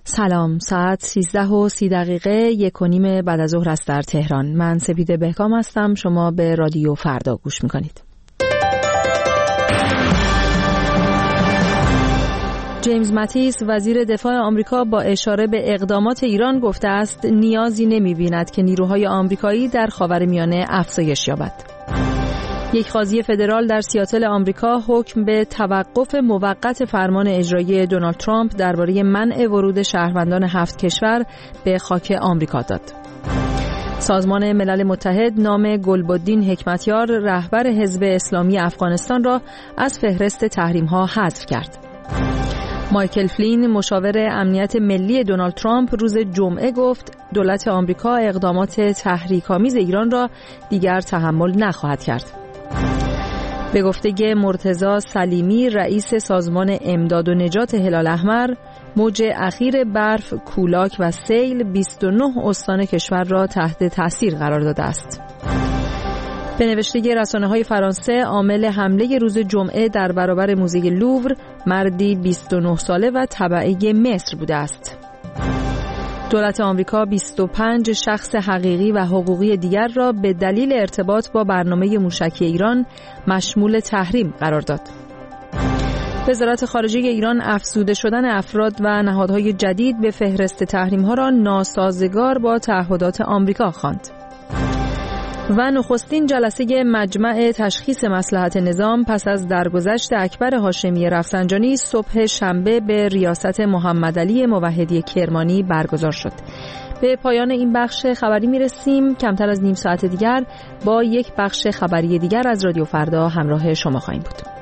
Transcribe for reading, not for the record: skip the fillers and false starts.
سلام، ساعت 13:30 1:30 بعد از ظهر است در تهران. من سپیده بهکام هستم. شما به رادیو فردا گوش میکنید. جیمز ماتیس وزیر دفاع آمریکا با اشاره به اقدامات ایران گفته است نیازی نمی‌بیند که نیروهای آمریکایی در خاورمیانه افزایش یابد. یک قاضی فدرال در سیاتل آمریکا حکم به توقف موقت فرمان اجرایی دونالد ترامپ درباره منع ورود شهروندان 7 کشور به خاک آمریکا داد. سازمان ملل متحد نام گلبدین حکمتیار رهبر حزب اسلامی افغانستان را از فهرست تحریم‌ها حذف کرد. مایکل فلین مشاور امنیت ملی دونالد ترامپ روز جمعه گفت دولت آمریکا اقدامات تحریک‌آمیز ایران را دیگر تحمل نخواهد کرد. به گفته مرتضی سلیمی رئیس سازمان امداد و نجات هلال احمر، موج اخیر برف، کولاک و سیل 29 استان کشور را تحت تاثیر قرار داده است. به نوشته رسانه‌های فرانسه، عامل حمله روز جمعه در برابر موزه لوور مردی 29 ساله و تبعی مصر بوده است. دولت آمریکا 25 شخص حقیقی و حقوقی دیگر را به دلیل ارتباط با برنامه موشکی ایران مشمول تحریم قرار داد. وزارت خارجه ایران افزوده شدن افراد و نهادهای جدید به فهرست تحریم‌ها را ناسازگار با تعهدات آمریکا خواند. و نخستین جلسه مجمع تشخیص مصلحت نظام پس از درگذشت اکبر هاشمی رفسنجانی صبح شنبه به ریاست محمدعلی موحدی کرمانی برگزار شد. به پایان این بخش خبری میرسیم. کمتر از نیم ساعت دیگر با یک بخش خبری دیگر از رادیو فردا همراه شما خواهیم بود.